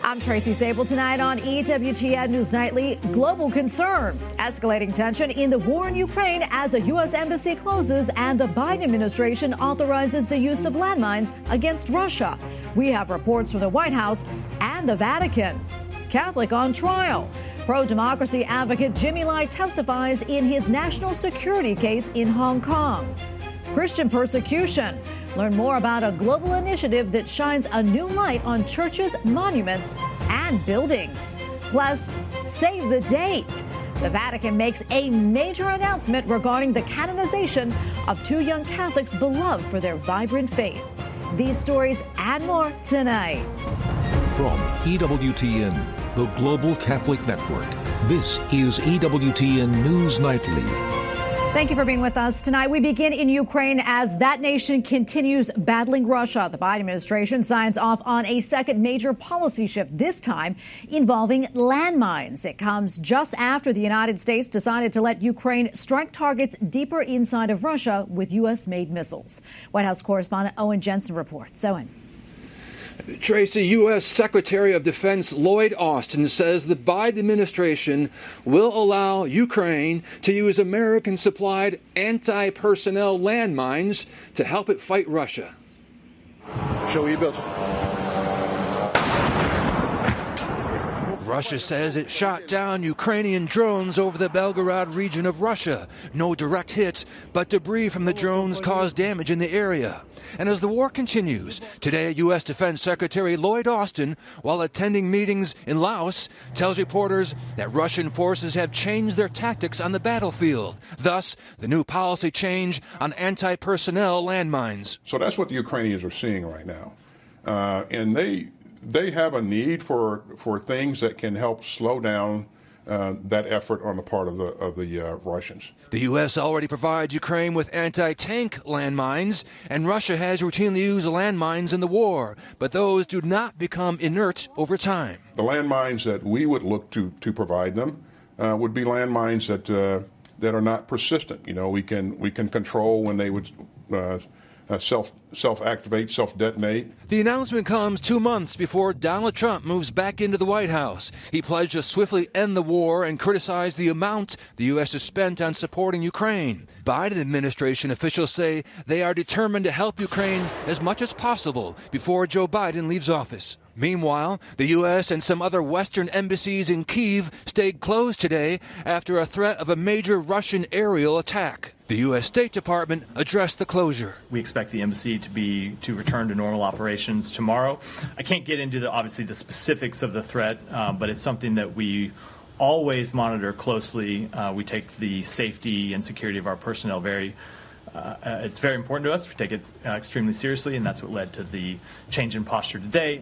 I'm Tracy Sable. Tonight on EWTN News Nightly, global concern. Escalating tension in the war in Ukraine as a U.S. embassy closes and the Biden administration authorizes the use of landmines against Russia. We have reports from the White House and the Vatican. Catholic on trial. Pro-democracy advocate Jimmy Lai testifies in his national security case in Hong Kong. Christian persecution. Learn more about a global initiative that shines a new light on churches, monuments, and buildings. Plus, save the date. The Vatican makes a major announcement regarding the canonization of two young Catholics beloved for their vibrant faith. These stories and more tonight. From EWTN, the Global Catholic Network, this is EWTN News Nightly. Thank you for being with us tonight. We begin in Ukraine as that nation continues battling Russia. The Biden administration signs off on a second major policy shift, this time involving landmines. It comes just after the United States decided to let Ukraine strike targets deeper inside of Russia with U.S.-made missiles. White House correspondent Owen Jensen reports. Owen. Tracy, U.S. Secretary of Defense Lloyd Austin says the Biden administration will allow Ukraine to use American-supplied anti-personnel landmines to help it fight Russia. Show you built. Russia says it shot down Ukrainian drones over the Belgorod region of Russia. No direct hit, but debris from the drones caused damage in the area. And as the war continues, today U.S. Defense Secretary Lloyd Austin, while attending meetings in Laos, tells reporters that Russian forces have changed their tactics on the battlefield. Thus, the new policy change on anti-personnel landmines. So that's what the Ukrainians are seeing right now. And they have a need for things that can help slow down that effort on the part of the Russians. The U.S. already provides Ukraine with anti-tank landmines, and Russia has routinely used landmines in the war, but those do not become inert over time. The landmines that we would look to provide them would be landmines that are not persistent. You know, we can control when they would self-activate, self-detonate. The announcement comes 2 months before Donald Trump moves back into the White House. He pledged to swiftly end the war and criticized the amount the U.S. has spent on supporting Ukraine. Biden administration officials say they are determined to help Ukraine as much as possible before Joe Biden leaves office. Meanwhile, the U.S. and some other Western embassies in Kyiv stayed closed today after a threat of a major Russian aerial attack. The U.S. State Department addressed the closure. We expect the embassy to return to normal operations tomorrow. I can't get into obviously the specifics of the threat, but it's something that we always monitor closely. We take the safety and security of our personnel it's very important to us. We take it extremely seriously, and that's what led to the change in posture today.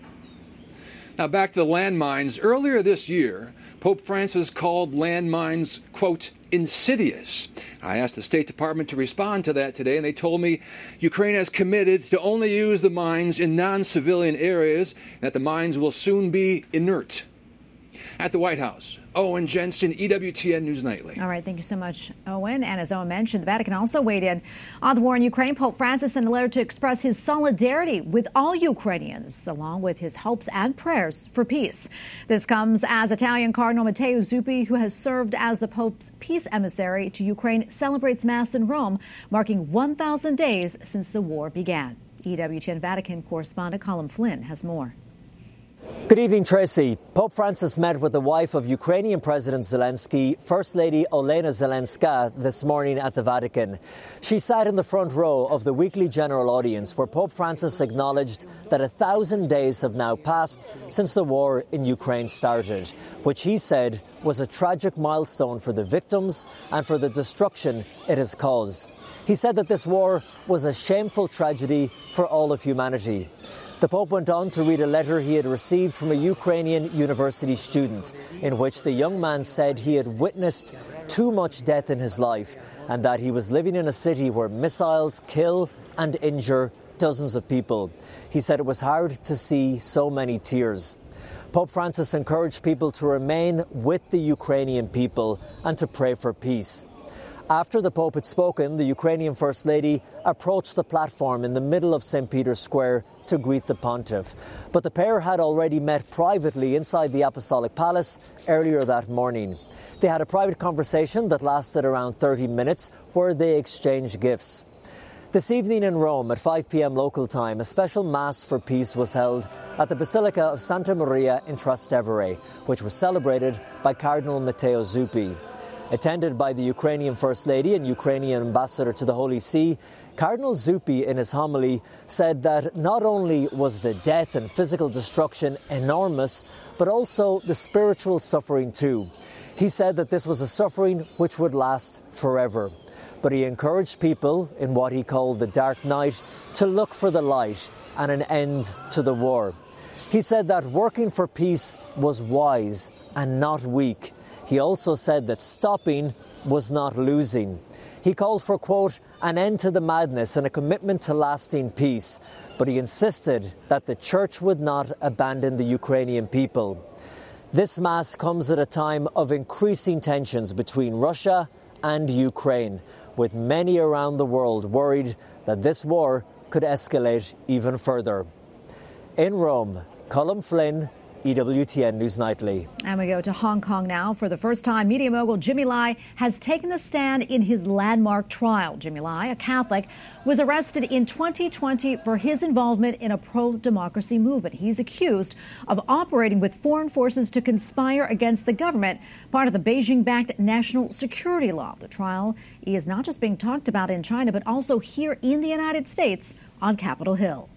Now back to the landmines. Earlier this year, Pope Francis called landmines, quote, insidious. I asked the State Department to respond to that today, and they told me Ukraine has committed to only use the mines in non-civilian areas, and that the mines will soon be inert. At the White House, Owen Jensen, EWTN News Nightly. All right, thank you so much, Owen. And as Owen mentioned, the Vatican also weighed in on the war in Ukraine. Pope Francis sent a letter to express his solidarity with all Ukrainians, along with his hopes and prayers for peace. This comes as Italian Cardinal Matteo Zuppi, who has served as the Pope's peace emissary to Ukraine, celebrates Mass in Rome, marking 1,000 days since the war began. EWTN Vatican correspondent Colin Flynn has more. Good evening, Tracy. Pope Francis met with the wife of Ukrainian President Zelensky, First Lady Olena Zelenska, this morning at the Vatican. She sat in the front row of the weekly general audience where Pope Francis acknowledged that 1,000 days have now passed since the war in Ukraine started, which he said was a tragic milestone for the victims and for the destruction it has caused. He said that this war was a shameful tragedy for all of humanity. The Pope went on to read a letter he had received from a Ukrainian university student, in which the young man said he had witnessed too much death in his life and that he was living in a city where missiles kill and injure dozens of people. He said it was hard to see so many tears. Pope Francis encouraged people to remain with the Ukrainian people and to pray for peace. After the Pope had spoken, the Ukrainian First Lady approached the platform in the middle of St. Peter's Square to greet the pontiff. But the pair had already met privately inside the Apostolic Palace earlier that morning. They had a private conversation that lasted around 30 minutes where they exchanged gifts. This evening in Rome at 5 p.m. local time, a special Mass for Peace was held at the Basilica of Santa Maria in Trastevere, which was celebrated by Cardinal Matteo Zuppi. Attended by the Ukrainian First Lady and Ukrainian Ambassador to the Holy See, Cardinal Zuppi in his homily said that not only was the death and physical destruction enormous, but also the spiritual suffering too. He said that this was a suffering which would last forever. But he encouraged people in what he called the dark night to look for the light and an end to the war. He said that working for peace was wise and not weak. He also said that stopping was not losing. He called for, quote, an end to the madness and a commitment to lasting peace. But he insisted that the Church would not abandon the Ukrainian people. This Mass comes at a time of increasing tensions between Russia and Ukraine, with many around the world worried that this war could escalate even further. In Rome, Colm Flynn, EWTN News Nightly. And we go to Hong Kong now. For the first time, media mogul Jimmy Lai has taken the stand in his landmark trial. Jimmy Lai, a Catholic, was arrested in 2020 for his involvement in a pro-democracy movement. He's accused of operating with foreign forces to conspire against the government, part of the Beijing-backed national security law. The trial is not just being talked about in China, but also here in the United States on Capitol Hill.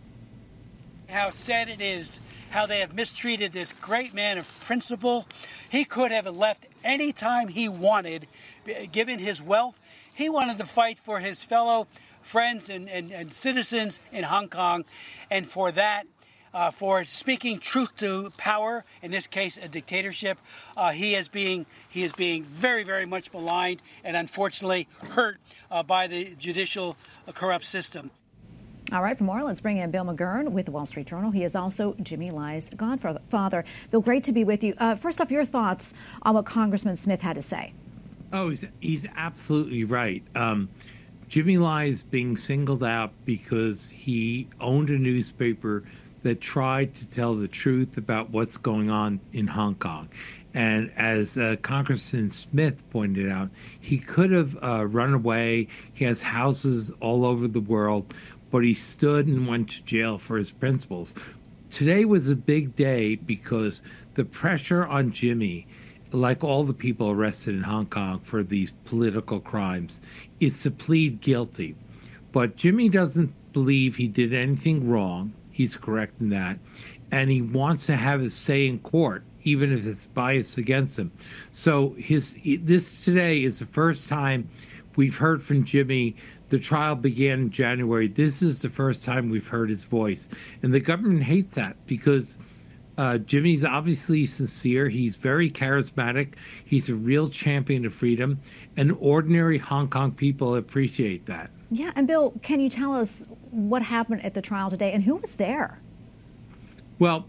How sad it is how they have mistreated this great man of principle. He could have left any time he wanted, given his wealth. He wanted to fight for his fellow friends and citizens in Hong Kong, and for that, for speaking truth to power, in this case a dictatorship, he is being very, very much maligned and unfortunately hurt by the judicial corrupt system. All right, for more, let's bring in Bill McGurn with the Wall Street Journal. He is also Jimmy Lai's godfather. Bill, great to be with you. First off, your thoughts on what Congressman Smith had to say. Oh, he's absolutely right. Jimmy Lai is being singled out because he owned a newspaper that tried to tell the truth about what's going on in Hong Kong. And as Congressman Smith pointed out, he could have run away. He has houses all over the world, but he stood and went to jail for his principles. Today was a big day because the pressure on Jimmy, like all the people arrested in Hong Kong for these political crimes, is to plead guilty. But Jimmy doesn't believe he did anything wrong. He's correct in that. And he wants to have his say in court, even if it's biased against him. So this today is the first time we've heard from Jimmy. The trial began in January. This is the first time we've heard his voice. And the government hates that because Jimmy's obviously sincere. He's very charismatic. He's a real champion of freedom. And ordinary Hong Kong people appreciate that. Yeah, and Bill, can you tell us what happened at the trial today and who was there? Well,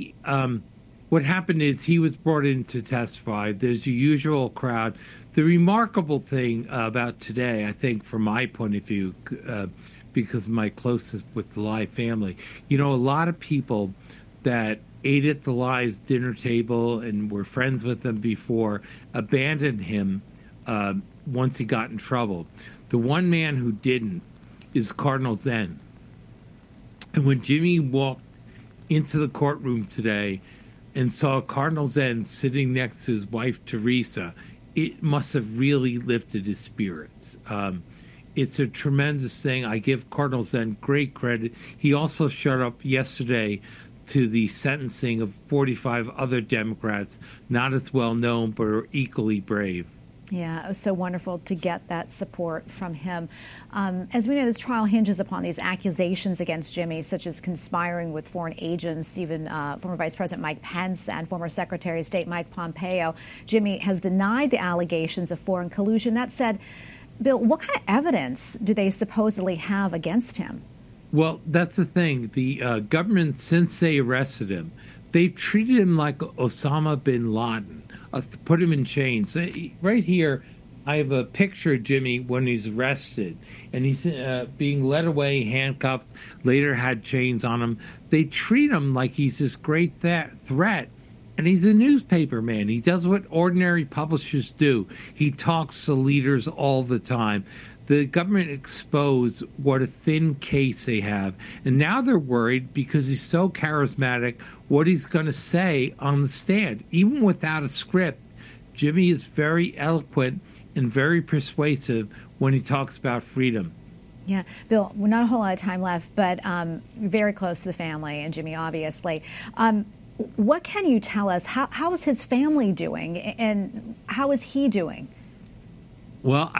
what happened is he was brought in to testify. There's the usual crowd. The remarkable thing about today, I think, from my point of view, because of my closeness with the Lai family, a lot of people that ate at the Lai's dinner table and were friends with them before abandoned him once he got in trouble. The one man who didn't is Cardinal Zen. And when Jimmy walked into the courtroom today and saw Cardinal Zen sitting next to his wife, Teresa, it must have really lifted his spirits. It's a tremendous thing. I give Cardinal Zen great credit. He also showed up yesterday to the sentencing of 45 other Democrats, not as well known, but are equally brave. Yeah, it was so wonderful to get that support from him. As we know, this trial hinges upon these accusations against Jimmy, such as conspiring with foreign agents, even former Vice President Mike Pence and former Secretary of State Mike Pompeo. Jimmy has denied the allegations of foreign collusion. That said, Bill, what kind of evidence do they supposedly have against him? Well, that's the thing. The government, since they arrested him, they've treated him like Osama bin Laden. Put him in chains. Right here, I have a picture of Jimmy when he's arrested, and he's being led away, handcuffed, later had chains on him. They treat him like he's this great threat, and he's a newspaper man. He does what ordinary publishers do. He talks to leaders all the time. The government exposed what a thin case they have, and now they're worried because he's so charismatic what he's going to say on the stand. Even without a script, Jimmy is very eloquent and very persuasive when he talks about freedom. Yeah, Bill, we're not a whole lot of time left, but very close to the family and Jimmy, obviously. What can you tell us? How is his family doing, and how is he doing? Well,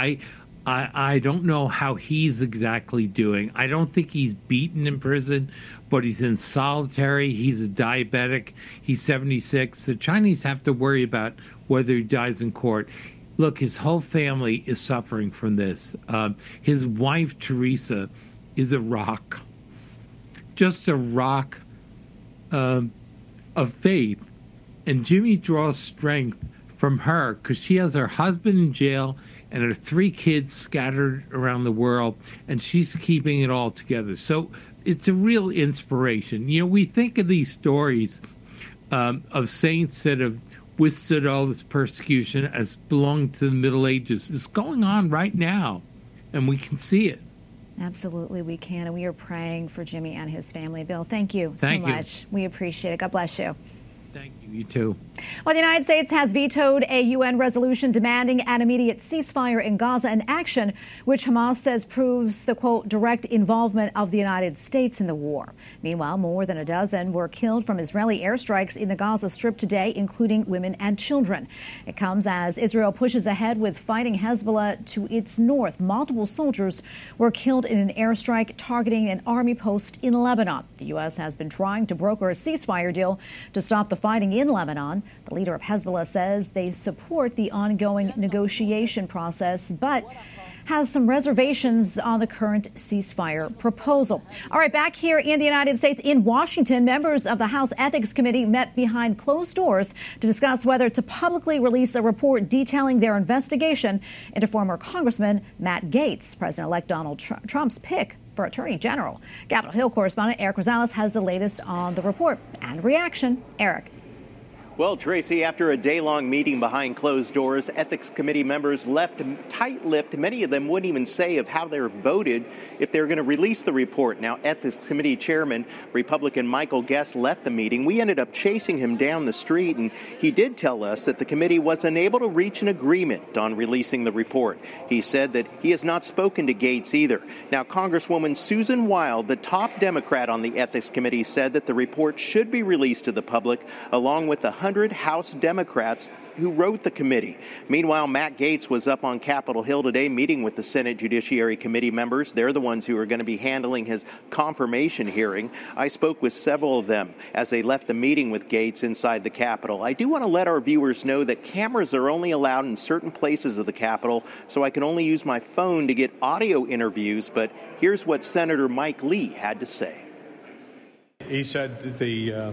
I don't know how he's exactly doing. I don't think he's beaten in prison, but he's in solitary. He's a diabetic. He's 76. The Chinese have to worry about whether he dies in court. Look, his whole family is suffering from this. His wife, Teresa, is a rock. Just a rock of faith. And Jimmy draws strength from her because she has her husband in jail and her 3 kids scattered around the world, and she's keeping it all together. So it's a real inspiration. You know, we think of these stories of saints that have withstood all this persecution as belonging to the Middle Ages. It's going on right now, and we can see it. Absolutely, we can, and we are praying for Jimmy and his family. Bill, thank you so much. We appreciate it. God bless you. Thank you. You too. Well, the United States has vetoed a UN resolution demanding an immediate ceasefire in Gaza, an action which Hamas says proves the, quote, direct involvement of the United States in the war. Meanwhile, more than a dozen were killed from Israeli airstrikes in the Gaza Strip today, including women and children. It comes as Israel pushes ahead with fighting Hezbollah to its north. Multiple soldiers were killed in an airstrike targeting an army post in Lebanon. The U.S. has been trying to broker a ceasefire deal to stop the fighting in Lebanon. The leader of Hezbollah says they support the ongoing negotiation process, but has some reservations on the current ceasefire proposal. All right, back here in the United States, in Washington, members of the House Ethics Committee met behind closed doors to discuss whether to publicly release a report detailing their investigation into former Congressman Matt Gaetz, President-elect Donald Trump's pick for Attorney General. Capitol Hill correspondent Eric Rosales has the latest on the report and reaction. Eric. Well, Tracy, after a day-long meeting behind closed doors, Ethics Committee members left tight-lipped. Many of them wouldn't even say of how they voted if they were going to release the report. Now, Ethics Committee Chairman, Republican Michael Guest, left the meeting. We ended up chasing him down the street, and he did tell us that the committee was unable to reach an agreement on releasing the report. He said that he has not spoken to Gaetz either. Now, Congresswoman Susan Wild, the top Democrat on the Ethics Committee, said that the report should be released to the public, along with the 100 House Democrats who wrote the committee. Meanwhile, Matt Gaetz was up on Capitol Hill today meeting with the Senate Judiciary Committee members. They're the ones who are going to be handling his confirmation hearing. I spoke with several of them as they left the meeting with Gaetz inside the Capitol. I do want to let our viewers know that cameras are only allowed in certain places of the Capitol, so I can only use my phone to get audio interviews, but here's what Senator Mike Lee had to say. He said that the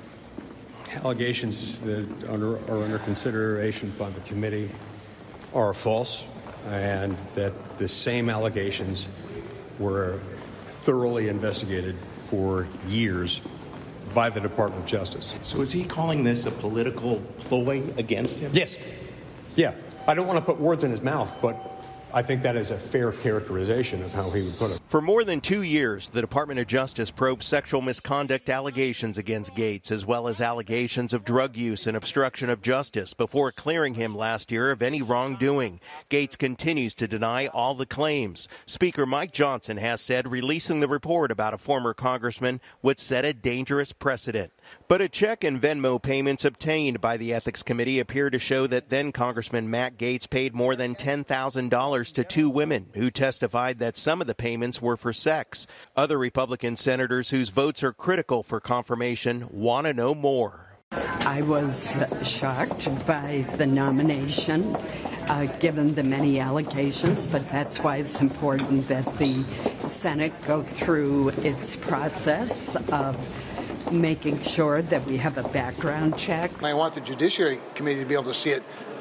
allegations that are under consideration by the committee are false, and that the same allegations were thoroughly investigated for years by the Department of Justice. So is he calling this a political ploy against him? Yes. Yeah. I don't want to put words in his mouth, but I think that is a fair characterization of how he would put it. For more than 2 years, the Department of Justice probed sexual misconduct allegations against Gaetz, as well as allegations of drug use and obstruction of justice, before clearing him last year of any wrongdoing. Gaetz continues to deny all the claims. Speaker Mike Johnson has said releasing the report about a former congressman would set a dangerous precedent. But a check and Venmo payments obtained by the Ethics Committee appear to show that then Congressman Matt Gaetz paid more than $10,000 to 2 women who testified that some of the payments were for sex. Other Republican senators whose votes are critical for confirmation want to know more. I was shocked by the nomination, given the many allegations, but that's why it's important that the Senate go through its process of making sure that we have a background check. I want the Judiciary Committee to be able to see it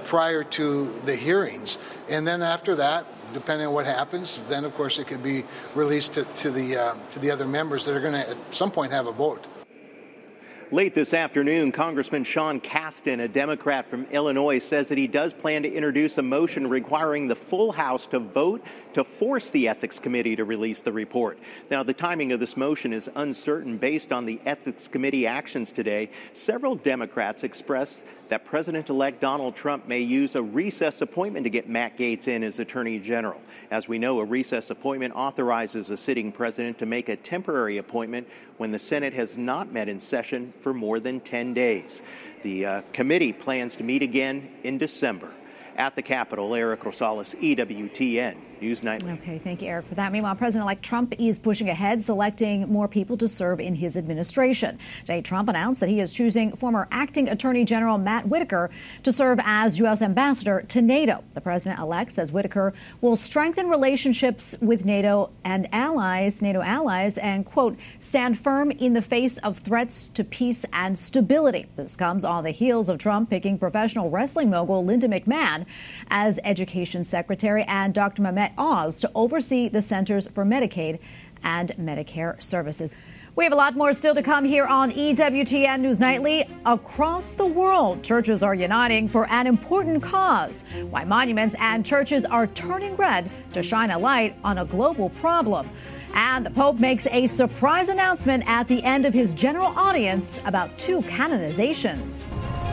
prior to the hearings. And then after that, depending on what happens, then of course it could be released to the other members that are going to at some point have a vote. Late this afternoon, Congressman Sean Casten, a Democrat from Illinois, says that he does plan to introduce a motion requiring the full House to vote to force the Ethics Committee to release the report. Now, the timing of this motion is uncertain based on the Ethics Committee actions today. Several Democrats expressed that President-elect Donald Trump may use a recess appointment to get Matt Gaetz in as Attorney General. As we know, a recess appointment authorizes a sitting president to make a temporary appointment when the Senate has not met in session for more than 10 days. The committee plans to meet again in December. At the Capitol, Eric Rosales, EWTN News Nightly. Okay, thank you, Eric, for that. Meanwhile, President-elect Trump is pushing ahead, selecting more people to serve in his administration. Today, Trump announced that he is choosing former acting Attorney General Matt Whitaker to serve as U.S. ambassador to NATO. The president-elect says Whitaker will strengthen relationships with NATO allies, and, quote, stand firm in the face of threats to peace and stability. This comes on the heels of Trump picking professional wrestling mogul Linda McMahon as Education Secretary and Dr. Mehmet Oz to oversee the Centers for Medicaid and Medicare Services. We have a lot more still to come here on EWTN News Nightly. Across the world, churches are uniting for an important cause. Why monuments and churches are turning red to shine a light on a global problem. And the Pope makes a surprise announcement at the end of his general audience about 2 canonizations.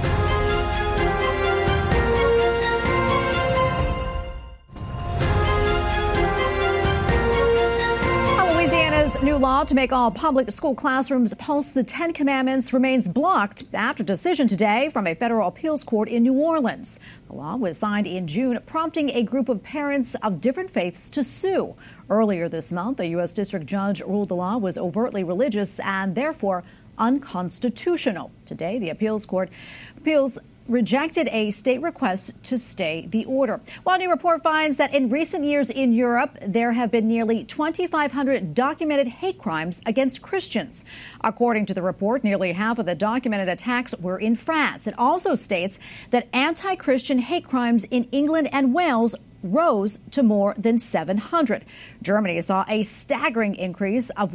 New law to make all public school classrooms post the 10 Commandments remains blocked after decision today from a federal appeals court in New Orleans. The law was signed in June, prompting a group of parents of different faiths to sue. Earlier this month, a U.S. district judge ruled the law was overtly religious and therefore unconstitutional. Today, the appeals court rejected a state request to stay the order. One new report finds that in recent years in Europe, there have been nearly 2,500 documented hate crimes against Christians. According to the report, nearly half of the documented attacks were in France. It also states that anti-Christian hate crimes in England and Wales rose to more than 700. Germany saw a staggering increase of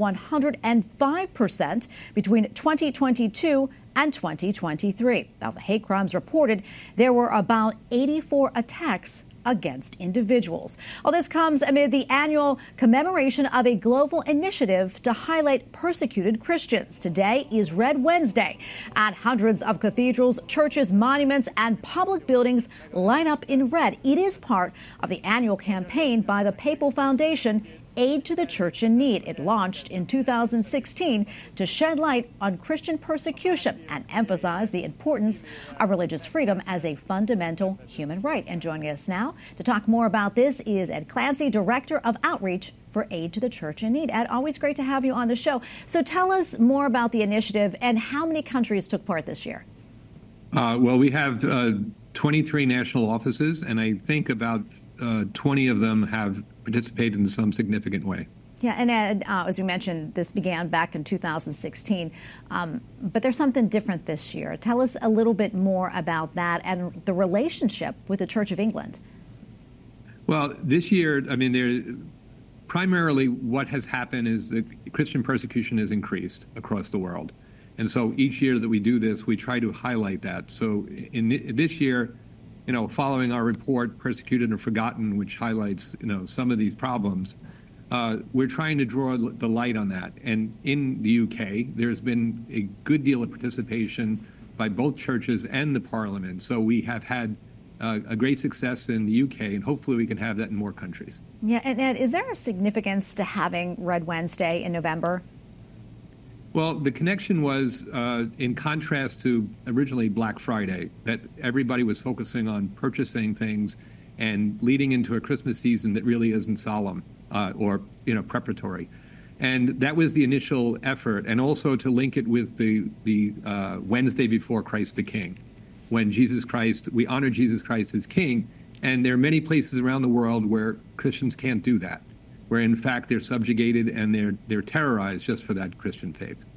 105% between 2022 and 2023. Of the hate crimes reported, there were about 84 attacks against individuals. Well, this comes amid the annual commemoration of a global initiative to highlight persecuted Christians. Today is Red Wednesday, and hundreds of cathedrals, churches, monuments, and public buildings line up in red. It is part of the annual campaign by the Papal Foundation, Aid to the Church in Need. It launched in 2016 to shed light on Christian persecution and emphasize the importance of religious freedom as a fundamental human right. And joining us now to talk more about this is Ed Clancy, Director of Outreach for Aid to the Church in Need. Ed, always great to have you on the show. So tell us more about the initiative and how many countries took part this year. Well, we have 23 national offices, and I think about 20 of them have participated in some significant way. Yeah, and Ed, as we mentioned, this began back in 2016, but there's something different this year. Tell us a little bit more about that and the relationship with the Church of England. Well, this year, primarily what has happened is that Christian persecution has increased across the world. And so each year that we do this, we try to highlight that. So in this year, following our report, Persecuted and Forgotten, which highlights, some of these problems, we're trying to draw the light on that. And in the UK, there's been a good deal of participation by both churches and the Parliament. So we have had a great success in the UK, and hopefully we can have that in more countries. Yeah, and Ed, is there a significance to having Red Wednesday in November? Well, the connection was in contrast to originally Black Friday, that everybody was focusing on purchasing things and leading into a Christmas season that really isn't solemn or preparatory. And that was the initial effort, and also to link it with the Wednesday before Christ the King, when we honor Jesus Christ as King. And there are many places around the world where Christians can't do that, where in fact they're subjugated and they're terrorized just for that Christian faith.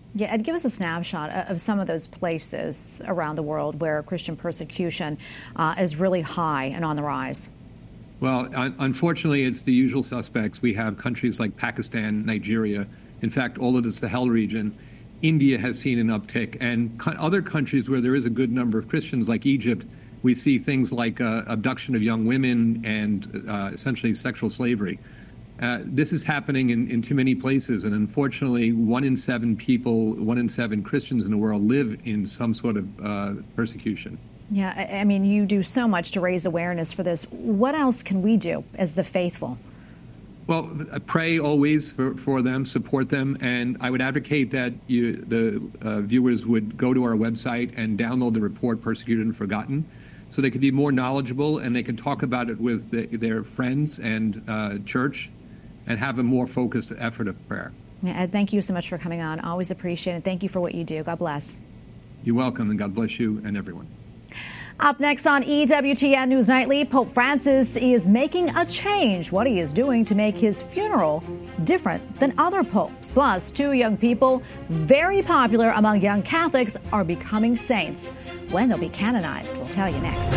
Yeah, and give us a snapshot of some of those places around the world where Christian persecution is really high and on the rise. Well, unfortunately, it's the usual suspects. We have countries like Pakistan, Nigeria, in fact, all of the Sahel region. India has seen an uptick, and other countries where there is a good number of Christians, like Egypt, we see things like abduction of young women and essentially sexual slavery. This is happening in too many places, and unfortunately, 1 in 7 people, 1 in 7 Christians in the world live in some sort of persecution. Yeah, I mean, you do so much to raise awareness for this. What else can we do as the faithful? Well, pray always for them, support them, and I would advocate that the viewers would go to our website and download the report, Persecuted and Forgotten, so they could be more knowledgeable and they can talk about it with their friends and church and have a more focused effort of prayer. Yeah, thank you so much for coming on. Always appreciate it. Thank you for what you do. God bless. You're welcome, and God bless you and everyone. Up next on EWTN News Nightly, Pope Francis is making a change, what he is doing to make his funeral different than other popes. Plus, 2 young people, very popular among young Catholics, are becoming saints. When they'll be canonized, we'll tell you next.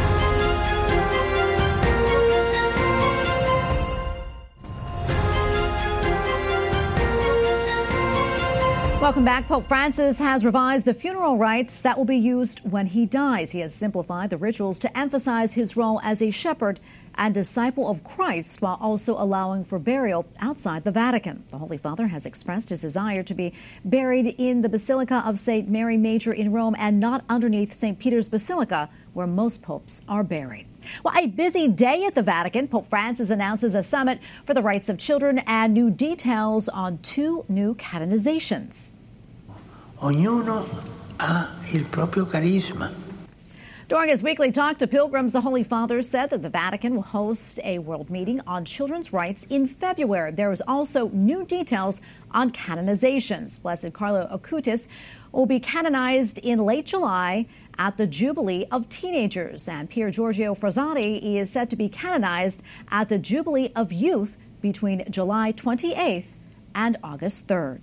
Welcome back. Pope Francis has revised the funeral rites that will be used when he dies. He has simplified the rituals to emphasize his role as a shepherd and disciple of Christ, while also allowing for burial outside the Vatican. The Holy Father has expressed his desire to be buried in the Basilica of St. Mary Major in Rome and not underneath St. Peter's Basilica, where most popes are buried. Well, a busy day at the Vatican. Pope Francis announces a summit for the rights of children and new details on 2 new canonizations. Ognuno ha il proprio carisma. During his weekly talk to pilgrims, the Holy Father said that the Vatican will host a world meeting on children's rights in February. There is also new details on canonizations. Blessed Carlo Acutis will be canonized in late July at the Jubilee of Teenagers, and Pier Giorgio Frassati is set to be canonized at the Jubilee of Youth between July 28th and August 3rd.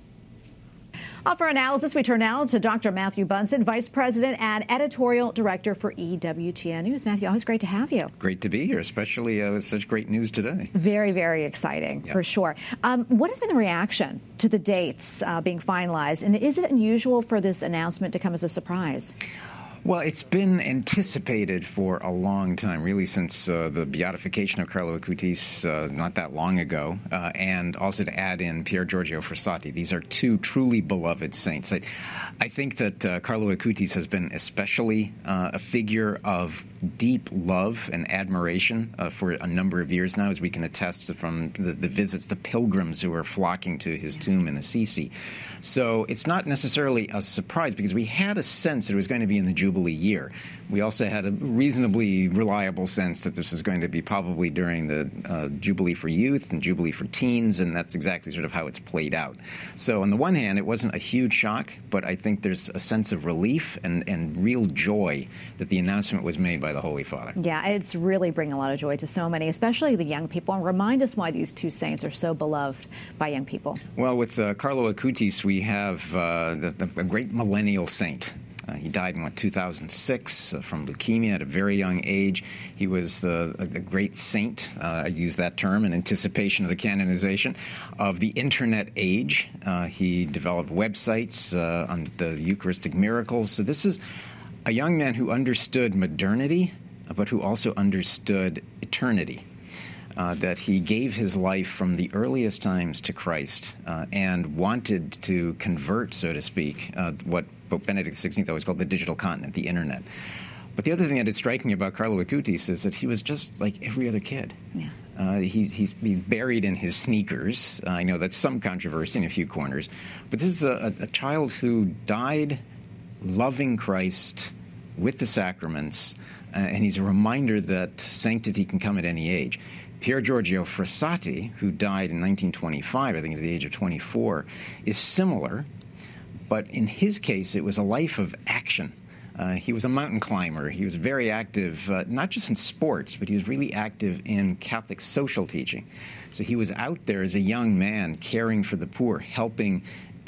For analysis, we turn now to Dr. Matthew Bunson, Vice President and Editorial Director for EWTN News. Matthew, always great to have you. Great to be here, especially with such great news today. Very, very exciting, for sure. What has been the reaction to the dates being finalized, and is it unusual for this announcement to come as a surprise? Well, it's been anticipated for a long time, really since the beatification of Carlo Acutis not that long ago, and also to add in Pier Giorgio Frassati. These are 2 truly beloved saints. I think that Carlo Acutis has been especially a figure of deep love and admiration for a number of years now, as we can attest from the visits, the pilgrims who are flocking to his tomb in Assisi. So it's not necessarily a surprise, because we had a sense that it was going to be in the Jubilee year. We also had a reasonably reliable sense that this is going to be probably during the Jubilee for Youth and Jubilee for Teens, and that's exactly sort of how it's played out. So on the one hand, it wasn't a huge shock, but I think there's a sense of relief and real joy that the announcement was made by the Holy Father. Yeah, it's really bringing a lot of joy to so many, especially the young people. And remind us why these 2 saints are so beloved by young people. Well, with Carlo Acutis, we have a great millennial saint. He died in 2006 from leukemia at a very young age. He was a great saint, I use that term in anticipation of the canonization, of the internet age. He developed websites on the Eucharistic miracles. So this is a young man who understood modernity, but who also understood eternity. That he gave his life from the earliest times to Christ and wanted to convert, so to speak, what Pope Benedict XVI always called the digital continent, the internet. But the other thing that is striking about Carlo Acutis is that he was just like every other kid. Yeah. He's buried in his sneakers. I know that's some controversy in a few corners. But this is a child who died loving Christ with the sacraments, and he's a reminder that sanctity can come at any age. Pier Giorgio Frassati, who died in 1925, I think at the age of 24, is similar, but in his case, it was a life of action. He was a mountain climber. He was very active, not just in sports, but he was really active in Catholic social teaching. So he was out there as a young man, caring for the poor, helping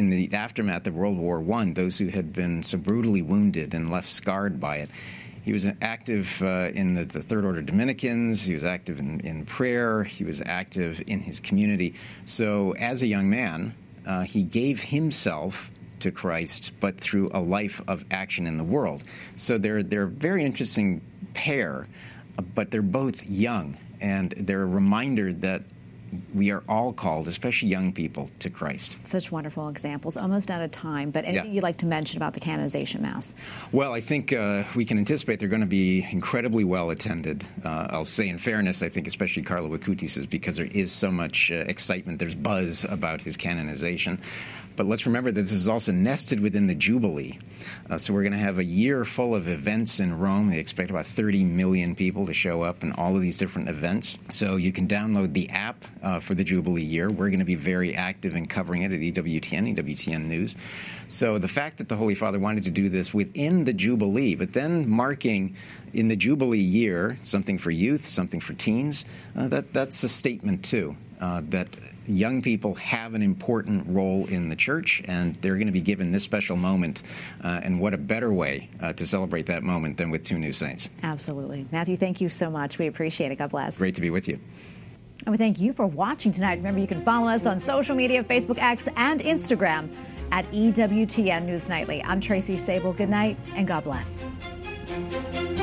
in the aftermath of World War I, those who had been so brutally wounded and left scarred by it. He was active in the Third Order Dominicans. He was active in prayer. He was active in his community. So as a young man, he gave himself to Christ, but through a life of action in the world. So they're a very interesting pair, but they're both young, and they're a reminder that we are all called, especially young people, to Christ. Such wonderful examples. Almost out of time, but anything you'd like to mention about the canonization Mass? Well, I think we can anticipate they're going to be incredibly well attended. I'll say in fairness, I think especially Carlo Acutis' because there is so much excitement. There's buzz about his canonization. But let's remember that this is also nested within the Jubilee. So we're going to have a year full of events in Rome. They expect about 30 million people to show up in all of these different events. So you can download the app for the Jubilee year. We're going to be very active in covering it at EWTN, EWTN News. So the fact that the Holy Father wanted to do this within the Jubilee, but then marking in the Jubilee year something for youth, something for teens, that's a statement too, that young people have an important role in the church, and they're going to be given this special moment. And what a better way to celebrate that moment than with two new saints. Absolutely. Matthew, thank you so much. We appreciate it. God bless. Great to be with you. And we thank you for watching tonight. Remember, you can follow us on social media, Facebook, X, and Instagram at EWTN News Nightly. I'm Tracy Sable. Good night, and God bless.